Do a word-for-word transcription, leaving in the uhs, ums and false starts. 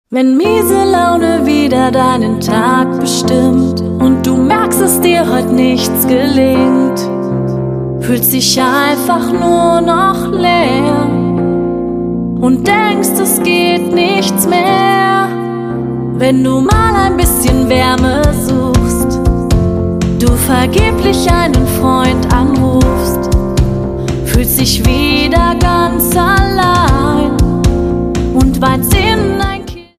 Wenn miese Laune wieder deinen Tag bestimmt und du merkst, dass dir heute nichts gelingt, fühlst dich einfach nur noch leer und denkst, es geht nichts mehr. Wenn du mal ein bisschen Wärme suchst, du vergeblich einen Freund anrufst, fühlst dich wie